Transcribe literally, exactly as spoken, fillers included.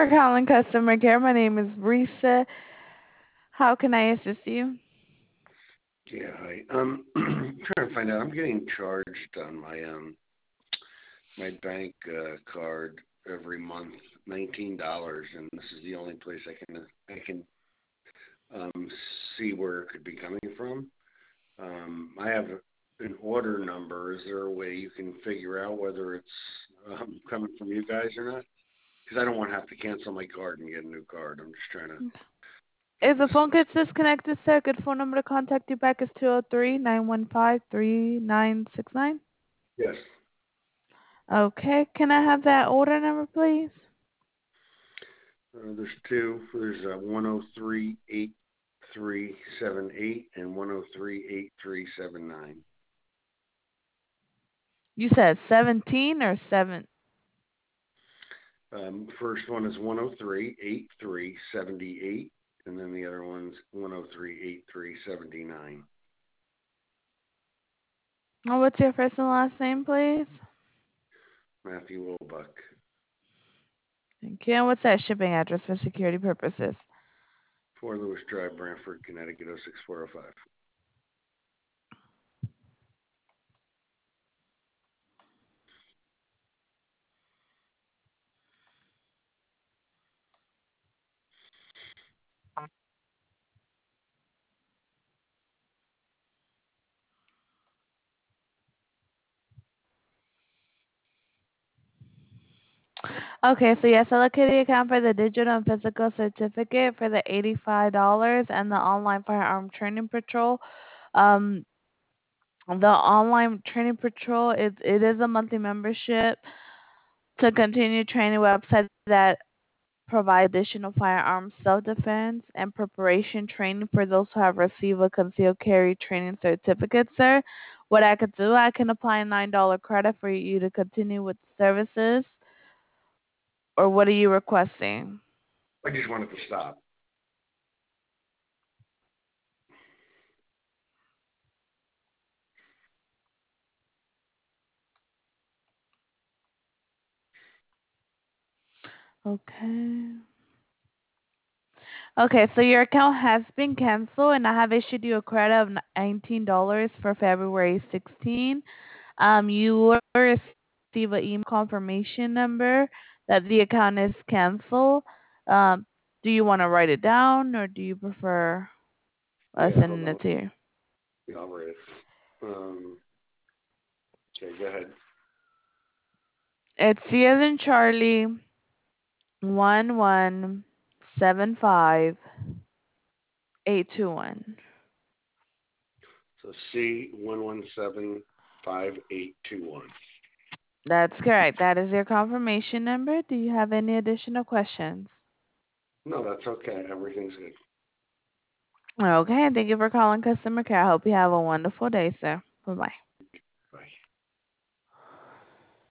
for calling customer care. My name is Risa. How can I assist you? Yeah, hi. Um, trying to find out. I'm getting charged on my um my bank uh, card every month, nineteen dollars, and this is the only place I can I can um see where it could be coming from. Um, I have an order number. Is there a way you can figure out whether it's um, coming from you guys or not? Because I don't want to have to cancel my card and get a new card. I'm just trying to get If the this. phone gets disconnected, sir, a good phone number to contact you back is two oh three, nine one five, three nine six nine. Yes. Okay, can I have that order number, please? Uh, there's two. There's uh, one oh three eight three seven eight and one oh three eight three seven nine. You said seventeen or seven? Um, first one is one oh three eight three seven eight, and then the other one's one oh three eight three seven nine. Oh, what's your first and last name, please? Matthew Wilbuck, Thank you. And what's that shipping address for security purposes? four Lewis Drive, Brantford, Connecticut oh six four oh five. Okay, so yes, allocate the account for the digital and physical certificate for the eighty-five dollars and the online firearm training patrol. Um, the online training patrol, it, it is a monthly membership to continue training websites that provide additional firearms self-defense and preparation training for those who have received a concealed carry training certificate, sir. What I could do, I can apply a nine dollar credit for you to continue with services, or what are you requesting? I just wanted to stop. Okay. Okay, so your account has been canceled, and I have issued you a credit of nineteen dollars for February sixteenth. Um, you will receive an email confirmation number that the account is canceled. Um, do you want to write it down, or do you prefer us Yeah, hold sending on. it to you? Yeah, I'll write it. Um, okay, go ahead. It's C as in Charlie, one one seven five eight two one. So C one one seven five eight two one. That's correct. That is your confirmation number. Do you have any additional questions? No, that's okay. Everything's good. Okay, thank you for calling customer care. I hope you have a wonderful day, sir. Bye bye.